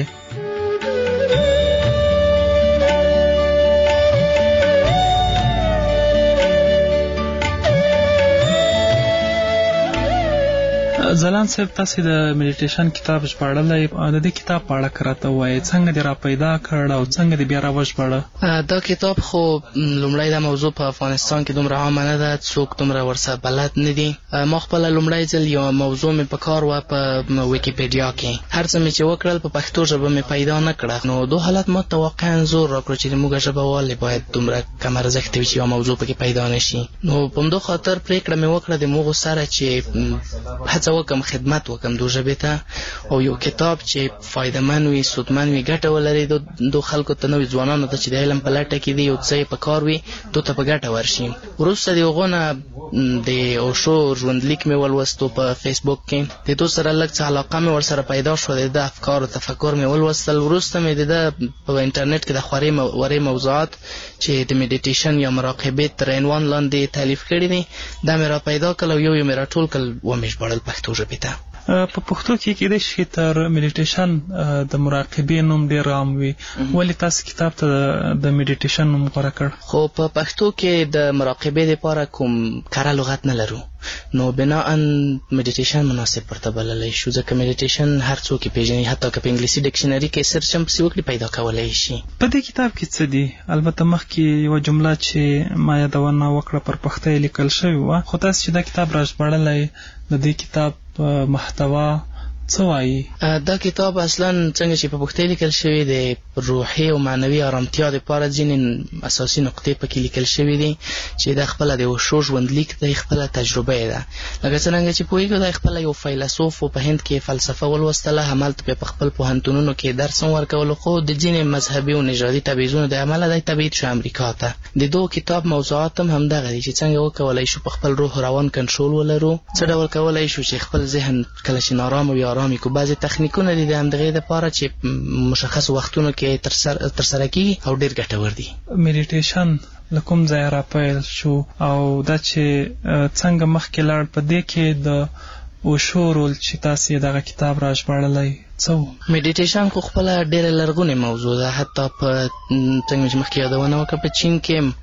ځلان صاحب تاسې د میډیټیشن کتاب ژباړلی د دې کتاب په اړه که راته ووایې څنګه دې را پیدا کړ او څنګه دې بیا را وژباړه دا کتاب خو لومړی دا موضوع په افغانستان کې دومره عامه نه ده څوک دومره ورسره بلد نه دي ما خپله لومړی ځل یو موضوع مې په کار وه په ویکیپیډیا کې هر څه مې چې وکړل په پښتو ژبه مې پیدا نه کړه نو دو حالت ما ته واقعا زور راکړو چې زموږ ژبه ولې باید دومره کم ارزښته وي چې یو موضوع پکې پیدا نه شي نو په همدو خاطر پرېکړه مې وکړه د موږ سره چې هڅه وکم خدمت وکم دو ژبې ته او یو کتاب چې فایدهمن وي سودمن وي ګټه ولري دو خلکو ته نوي ځوانانو ته چې د علم په لټه کې دي یو څه یې په کار وي دو ته په ګټه ورشي. وروسته د هغو نه د اوشو ژوندلیک مې ولوستو په فیسبوک کې د دو سره لږ څه علاقه مې ورسره پیدا شوه د ده افکار او تفکر مې ولوستل. وروسته مې د ده په انټرنیټ کې د خورې ورې موضوعات چې د میډیټیشن یا مراقبې تر عنوان لاندې تالیف کړي دي دا مې را پیدا کړل او یو مې راټول کړل ومې ژباړل پښتو ژبې ته. په پښتو کې کېدای شي تر میډیټیشن د مراقبې نوم ډېر عام وي ولې تاسو کتاب ته د میډیټیشن نوم غوره کړ؟ خو په پښتو کې د مراقبې دپاره کوم کره لغت نه لرو نو بناءً میډیټیشن مناسب ورته بللی شو ځکه میډیټیشن هر څوک یې پیژني حتی که په انګلیسي ډکشنري کې سرچ هم پسې وکړي پیدا کولی شي. په دې کتاب کې څه دي؟ البته مخکې یوه جمله چې ما یادونه وکړه پر پښتو یې لیکل شوې وه خو تاسو چې دا کتاب راژباړلی د دې کتاب محتوا څه وایي؟ دا کتاب اصلا څنګه چې په پښتو لیکل شوی د روحي او معنوي ارامتیا دپاره ځینې اساسي نقطې پکې لیکل شوي دي چې دا خپله د اوشو ژوندلیک دی خپله تجربه یې ده لکه څرنګه چې پوهېږو دا خپله یو فیلسوف و په هند کې فلسفه ولوستله همالته بیا په خپل پوهنتونونو کې درس هم ورکولو خو د ځینې مذهبي او نژادي تبعیضونو د امله دی تبعید شو امریکا ته. د دو کتاب موضوعات هم همدغه دي چې څنګه وکولی شو په خپل روح روان کنټرول ولرو څه ډول کولی شو چې خپل ذهن کله چې نارام وي آرام کو بعضې تخنیکونه دي د همدغې دپاره چې مشخص وختونو کې ترسره کېږي او ډېر ګټور دي. میډیټیشن له کوم ځایه راپیل شو او دا چې څنګه مخکې لاړ په دې کې د اوشو رول چې تاسې دغه کتاب راژباړلی څه و؟ میډیټیشن خو خپله ډېره لرغونې موضوع ده حتی په څنګه چې مخکې یادونه وکړه په چین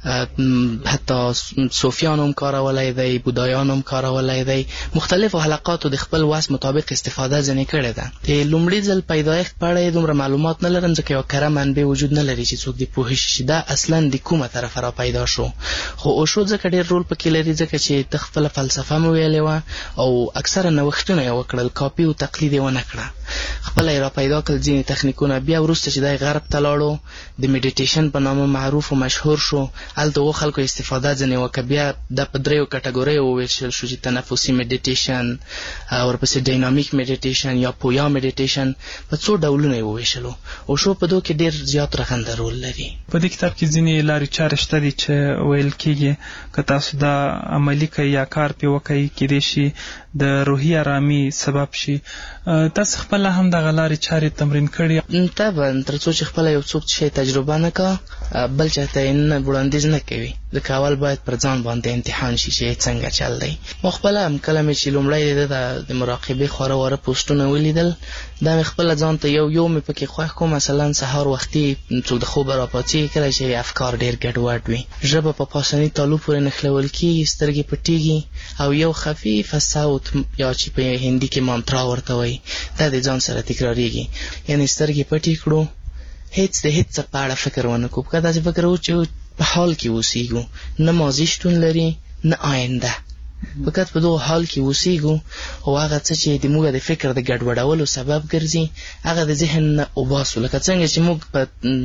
کې حتی صوفیانو هم کارولی دی بودایانو هم کارولی دی مختلفو حلقاتو د خپل وس مطابق استفاده ځینې کړې ده. د لومړي ځل پیدایښت په اړه یې دومره معلومات نه لرم ځکه یوه کره منبع وجود نه لري چې څوک دې پوه شي چې دا اصلا د کومه طرفه را پیدا شو خو اوشو ځکه ډېر رول پکې لري ځکه چې د خپله فلسفه مې ویلې وه او اکثره نوښتونه یې وکړل کاپي او تقلید یې ونه کړه خپله یې را پیدا کړل ځینې تخنیکونه بیا وروسته چې دی غرب ته لاړو د میډیټیشن په نامه معروف او مشهور شو هلته هغو خلکو استفاده ځینې وکړه بیا دا په دریو کټګوریو وویشل شو چې تنفسي میډیټیشن ورپسې ډاینامیک میډیټیشن یا پویا میډیټیشن په څو ډولونه یې وویشلو او شو په دو کې ډېر زیات رغنده رول لري. په دې کتاب کې ځینې لارې چارې شته دي چې ویل کېږي که تاسو دا عملي کوئ یا کار پرې وکئ کېدای شي د روحي ارامي سبب شي. تاسو خپله هم دغه لارې چارې تمرین کړي؟ طبعا تر څو چې خپله یو څوک شی تجربه نه کا بل چاته یې نه وړاندیز نه کوي ځکه اول باید پر ځان باندې امتحان شي چې څنګه چل دی. ما خپله هم کله مې چې لومړی د مراقبې خواره واره پوسټونه ولیدل دا مې خپله ځان ته یو مې پکې خوښ کړو مثلا سهار وختي څوک د خوبه راپاڅېږي کله چې افکار ډېر ګډوډ وي ژبه په پاسني تالو پورې نښلول کېږي سترګې پټېږي او یو خفیفه صوت یا چې په هندي کې مانترا ورته وایي دا د ځان سره تکراریږي یعنې سترګې پټې کړو هیڅ د هیڅ څه په اړه فکر ونه کړو که داسې فکر و چې په حال کې اوسېږو نه ماضي شتون لري نه آینده فقط په دغو حال کې اوسېږو او هغه څه چې د موږ د فکر د ګډوډولو سبب ګرځي هغه د ذهن نه وباسو لکه څنګه چې موږ په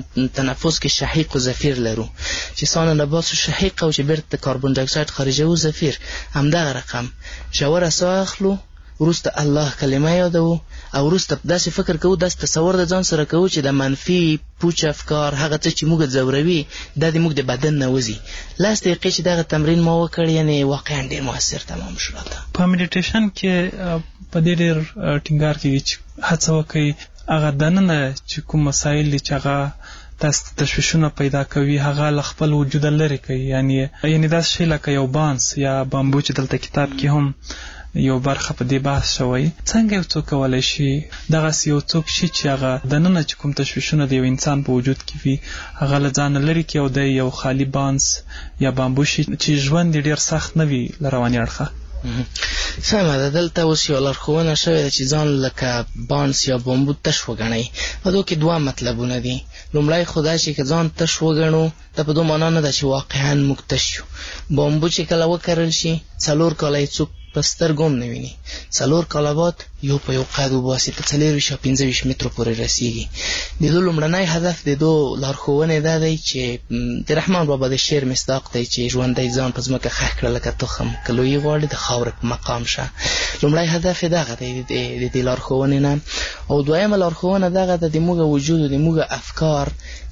تنفس کې شهیق و زفیر لرو چې ساه نه باسو شهیق او چې بیرته د کاربن ډای اکساید خارجوو زفیر همدغه رقم ژوره ساه اخلو وروسته الله کلمه یادوو او وروسته داسې فکر کوو داسې تصور د ځان سره کوو چې د منفي پوچ افکار هغه څه چې موږ ځوروي دا د موږ د بدن نه وځي. 10 دقیقې چې دغه تمرین ما وکړ یعنې واقعا ډېر مؤثر تمام شو راته. په میډیټیشن کې په دې ډېر ټینګار کېږي چې هڅه وکړئ هغه دننه چې کوم مسایل دي چې هغه تاسو تشویشونه پیدا کوي هغه له خپل وجوده لرې کوي یعنې داسې شی لکه یو بانس یا بامبو چې دلته کتاب کې هم یو برخه په دې بحث شوی څنګه یو څوک کولی شي دغسې یو څوک شي چې هغه دننه چې کوم تشویشونه د یو انسان په وجود کې وي هغه له ځانه لرې کړي او د یو خالي بانس یا بامبو شي چې ژوند یې ډېر سخت نه وي له رواني اړخه. سمه ده دلته اوس یو لارښوونه شوې ده چې ځان لکه بانس یا بامبو تش وګڼئ. په دو کې دوه مطلبونه دي. لومړی خو دا چې که ځان تش وګڼو دا په دو معنا نه ده چې واقعا موږ تش یو. بامبو چې کله وکرل شي 4 کاله یې څوک په سترګو هم نه ویني 4 کاله بعد یو په یو قد وباسي په 24 او 25 مترو پورې رسیږي. د دوی لومړنی هدف د دوی لارښوونې دا دی چې د رحمان بابا د شعر مصداق دی چې ژوندی ځان په ځمکه ښخ کړه لکه تخم، که لویي غواړي د خاورې په مقام شه. لومړی هدف یې دغه دی د دې لارښوونې نه. او دویمه لارښوونه دغه ده د موږ وجود او د موږ افکار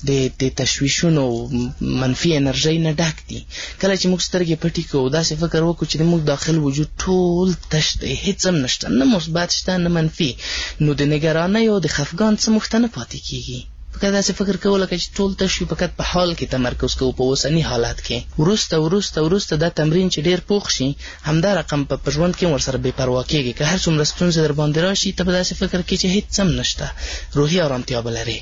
د تشویشونو منفي انرژۍ نه ډک دي. کله چې موږ سترګې پټې کړو داسې فکر وکړو چې د موږ داخل وجود ټول تش دی، هېڅ هم نشته، نه مثبت شته نه منفي، نو د نګرانۍ او د خفګان څه موږ ته نه پاتې کېږي. فقط داسې فکر کوو لکه چې ټول تش وي، فقط په حال کې تمرکز کوو، په اوسني حالت کې. وروسته دا تمرین چې ډېر پوخ شي، همدا رقم په ژوند کې ورسره بې پروا کېږي. که هر څومره ستونزې در باندې راشي ته به داسې فکر کوې چې هېڅ هم نشته، روحي ارامتیا به لرې.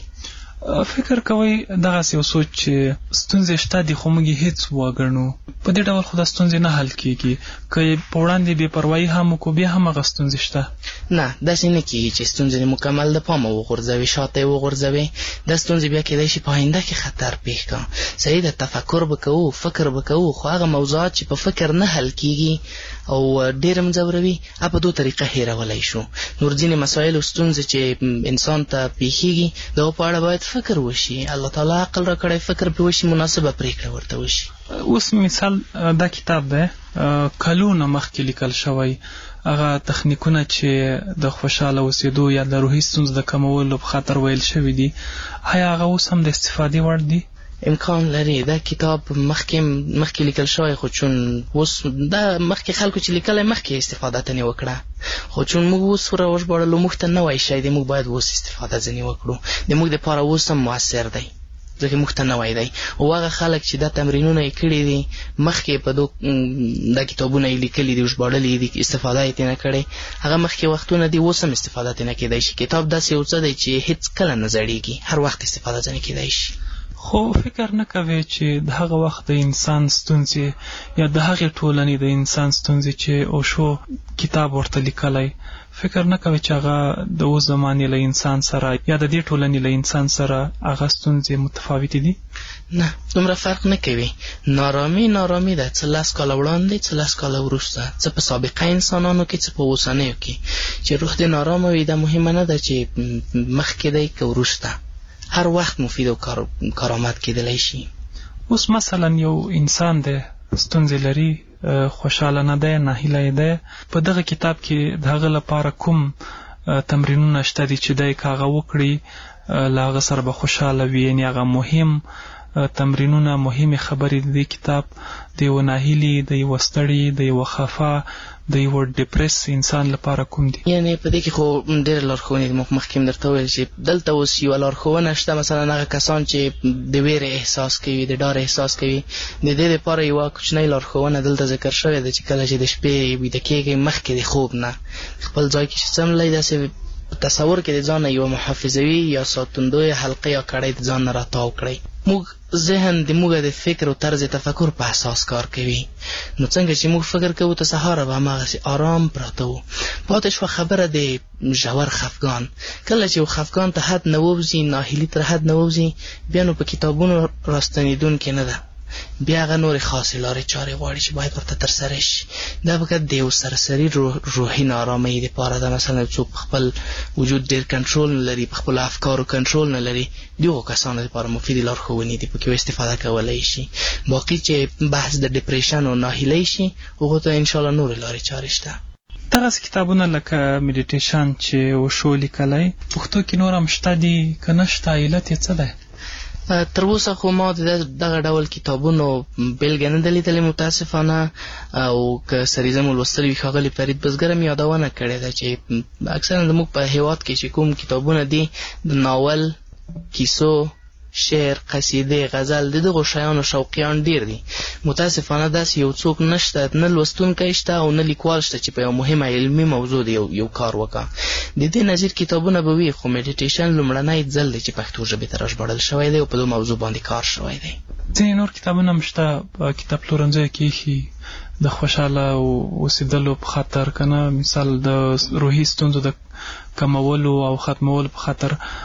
فکر کوئ دغسې یو سوچ چې ستونزې شته دي خو موږ یې هېڅ وګڼو، په دې ډول خو دا ستونزې نه حل کېږي. که په وړاندې بې پروایي هم وکړو بیا هم هغه ستونزې شته. نه، داسې نه کېږي چې ستونزې دې مکمل د پامه وغورځوي، شاته یې وغورځوي. دا ستونزې بیا کېدای شي په آینده کې خطر پېښ کړه. صحیح ده، تفکر به کوو، فکر به کوو، خو هغه موضوعات چې په فکر نه حل کېږي او ډېر هم ځوروي په دو طریقه هېرولی شو. نور ځینې مسایل او ستونزې چې انسان ته پېښېږي د هغو په اړه باید فکر وشي، الله تعالی عقل را کړی، فکر پرې وشي، مناسبه پرېکړه ورته وشي. اوس مثال دا کتاب دی کلونه مخکې لیکل شوی، هغه تخنیکونه چې د خوشحاله اوسېدو یا د روحي ستونزو د کمولو په خاطر ویل شوي دي، آیا هغه اوس هم د استفادې وړ دي؟ امکان لري. دا کتاب مخکې لیکل شوی، خو چون اوس دا مخکې خلکو چې لیکلی مخکې استفاده تنې وکړه، خو چون موږ اوس وژباړلو موږ ته نوی شی دی، موږ باید اوس استفاده ځینې وکړو. د موږ دپاره اوس هم مؤثر دی ځکه موږ ته نوی دی. او هغه خلک چې دا تمرینونه یې کړي دي مخکې په دا کتابونه یې لیکلي دي، ژباړلي دي، استفاده یې ترېنه کړې، هغه مخکې وختونه دي، اوس هم استفاده ترېنه کېدی شي. کتاب داسې یو څه دی چې هېڅ کله نه زړېږي، هر وخت استفاده ځنې کېدی شي. خو فکر نه کوي چې د هغه وخت د انسان ستونزې یا د هغې ټولنې د انسان ستونزې چې اوشو کتاب ورته لیکلی، فکر نه کوي چې هغه د اوس زمانې له انسان سره یا د دې ټولنې له انسان سره هغه ستونزې متفاوتې دي؟ نه، دومره فرق نه کوي. نارامي ده، څه 10 کاله وړاندې، څه 10 کاله وروسته، څه په سابقه انسانانو کې، څه په اوسنیو کې. چې روح دې نارامه وي دا مهمه نه ده چې مخکې دی که وروسته، هر وخت مفید او کارآمد کېدلی شي. اوس مثلا یو انسان دی ستونزې لري، خوشحاله نه دی، ناهیلی دی، په دغه کتاب کې د هغه لپاره کوم تمرینونه شته دي چې دی که هغه وکړي له هغه سره به خوشحاله وي؟ یعنې هغه مهم تمرینونه، مهمې خبرې د دې کتاب د یوه ناهیلي، د یوه ستړي، د یوه خفه، د یوه ډپرس انسان لپاره کوم دي؟ یعنې په دې کې خو ډېرې لارښوونې دي. مخکې هم درته وویل چې دلته اوس یوه لارښوونه شته، مثلا هغه کسان چې د ویرې احساس کوي، د ډار احساس کوي، د دې لپاره یوه کوچنۍ لارښوونه دلته ذکر شوې ده چې کله چې د شپې ویده کېږئ مخکې د خوب نه خپل ځای کې چې څملی داسې تصور کې د ځان نه یوه محافظوي یا ساتندوی حلقه یا کړۍ د ځان نه راتاو کړئ. موږ ذهن د موږ د فکر او طرز تفکر په اساس کار کوي، نو څنګه چې موږ فکر کوو ته سهاره به هماغسې آرام پراته وو. پاتې شوه خبره د ژور خفګان. کله چې یو خفګان ته حد نه ووځي، ناهیلي تر حد نه ووځي، بیا نو په کتابونو راستنېدونکې نه ده، بیا هغه نورې خاصې لارې چارې غواړي چې باید ورته ترسره شي. دا فقط د یو سرسري روحي نارامۍ دپاره ده. مثلا څوک په خپل وجود ډېر کنټرول نه لري، په خپلو افکارو کنټرول نه لري، دغو کسانو دپاره مفیدې لارښوونې دي، پکې استفاده کولی شي. باقي چې بحث د ډپریشن او ناهیلۍ شي، هغو ته انشاءالله نورې لارې چارې شته. دغسې کتابونه لکه میډیټیشن چې وشو لیکلی، پښتو کې نور هم شته دي که نه شته؟ علت یې څه دی؟ تر اوسه خو ما دغه ډول کتابونو بېلګه نه ده لیدلې متاسفانه، او که سریزه مو لوستلي وي ښاغلي فرید بزګر هم یادونه کړې ده چې اکثرا زموږ په هېواد کې چې کوم کتابونه دي د ناول، کیسو، شعر، قصیدې، غزل، د دغو شیانو شوقیان ډېر دي. متاسفانه داسې یو څوک نشته، نه لوستونکی شته او نه لیکوال شته چې په یو مهمه علمي موضوع د یو کار وکړه. د دې نظیر کتابونه به وي، خو میډیټیشن لومړنی ځل دی چې پښتو ژبې ته راژباړل شوی دی او په دو موضوع باندې کار شوی دی. ځینې نور کتابونه هم شته په کتاب پلورنځیو کې ایښي د خوشحاله اوسېدلو په خاطر، که نه مثال د روحي ستونزو د کمولو او ختمولو په خاطر.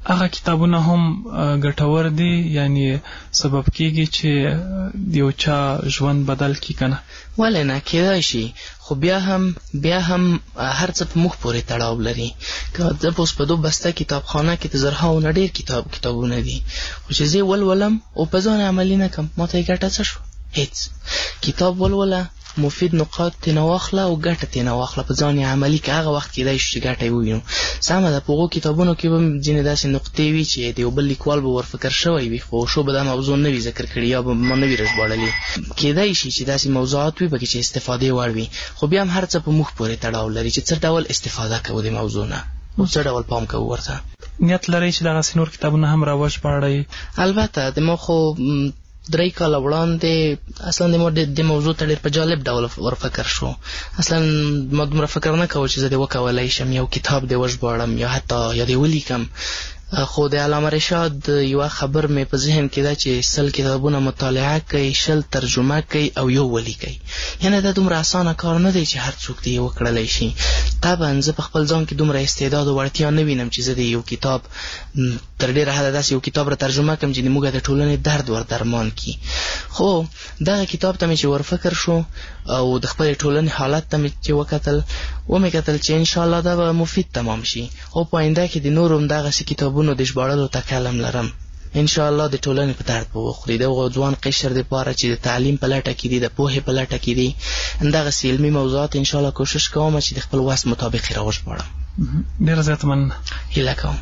هغه کتابونه هم ګټور دي، یعنی سبب کېږي چې د یو چا ژوند بدل کړي که نه؟ ولې نه، کېدای شي، خو بیا هم هر څه په موږ پورې تړاو لري. که زه په اوس په دو بسته کتابخانه کې د زرهاو نه ډېر کتابونه دي، خو چې زه ولولم او په ځان عملي نه کړم، ما ته یې ګټه څه شوه؟ هېڅ. کتاب ولوله، مفید نقاط تېنه واخله او ګټه تېنه واخله، په ځان یې عملي که. هغه وخت کېدای شي چې ګټه یې ووینو. سمه ده، په هغو کتابونو کې به ځینې داسې نقطې وي چې د یو بل لیکوال به ورفکر شوی وي، خو شو به دا موضوع نه وي ذکر کړي یا به ما نه وي رژباړلي. کېدای شي چې داسې موضوعات وي پکې چې استفادې وړ وي، خو بیا هم هر څه په موږ پورې تړاو لري چې څه ډول استفاده کوو د موضوع نه او څه ډول پام کوو ورته. نیت لرئ چې دغسې نور کتابونه هم راوژباړئ؟ البته د ما خو 3 کاله وړاندې اصلا د ما د موضوع ته ډېر په جالب ډول ورفکر شو. اصلا ما دومره فکر نه کوه چې زه دې وکولی شم یو کتاب دې وژباړم یا حتی یا دې ولیکم. خو د علامه رشاد یوه خبر مې په ذهن کې ده چې 100 کتابونه مطالعه کوي، 100 ترجمه کوي او یو ولیکي. یعنې دا دومره اسانه کار نه دی چې هر څوک دې وکړلی شي. طبعا زه په خپل ځان کې دومره استعداد او وړتیا نه وینم چې زه د یو کتاب تر ډېره حده داسې یو کتاب را ترجمه کړم چې د موږ د ټولنې درد ور درمان کړي. خو دغه کتاب ته مې چې ورفکر شو او د خپلې ټولنې حالت ته مې چې ومې کتل چې انشاءالله دا به مفید تمام شي او په آینده کې د نورو هم دغسې کتابونو د ژباړلو تکلم لرم. انشاءالله د ټولنې په درد به وخوري. د هغو ځوان قشر دپاره چې د تعلیم په لټه کې دي، د پوهې په لټه کې دي، همدغسې علمي موضوعات انشاءالله کوشش کوم چې د خپل وس مطابق یې راوژباړم. ډېره زیاته مننه. هیله کوم.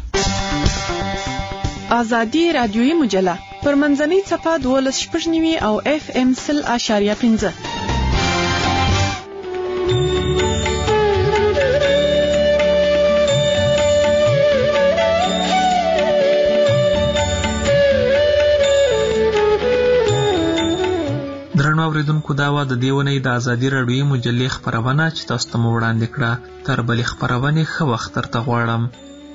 ازادي رادیویي مجله پر منځنۍ څپه 12.9 او FM 100.5. درنو اوریدونکو، دا وه د دې اونۍ د ازادي راډیویي مجلې خپرونه چې تاسو ته مو وړاندې کړه. تر بلې خپرونې ښه وخت درته غواړم.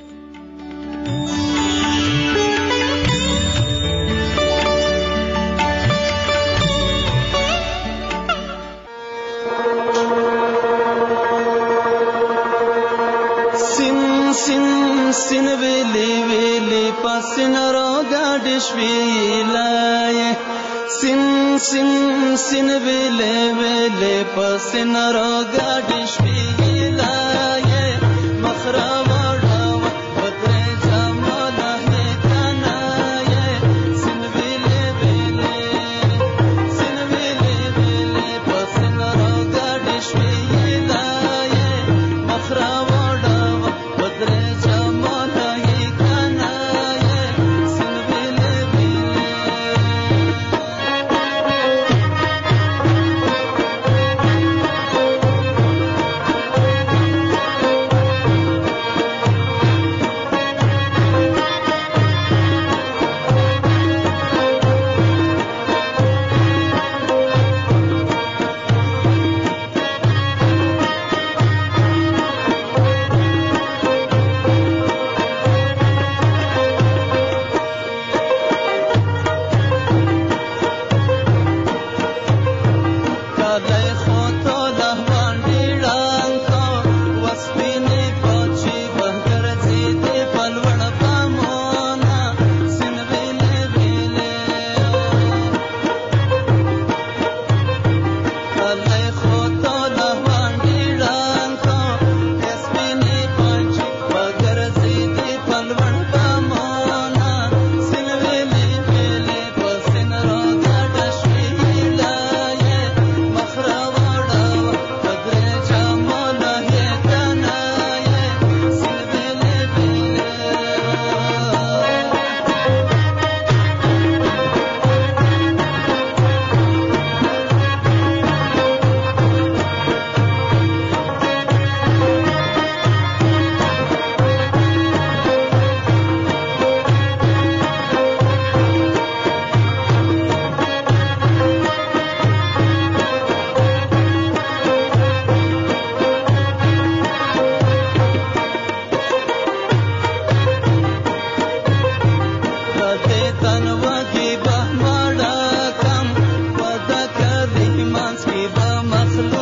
سین ویلی ویلی پاسین را گاڑش ویلای سین ویلی ویلی پاسین را گاڑش ویلای مخرا وڑا بدر جمالا ہے کنای سین ویلی ویلی پاسین را گاڑش ویلای مخرا مخلوق